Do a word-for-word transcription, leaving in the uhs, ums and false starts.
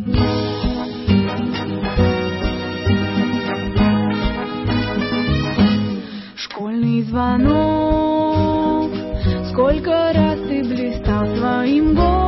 Школьный звонок, сколько раз ты блистал своим голосом.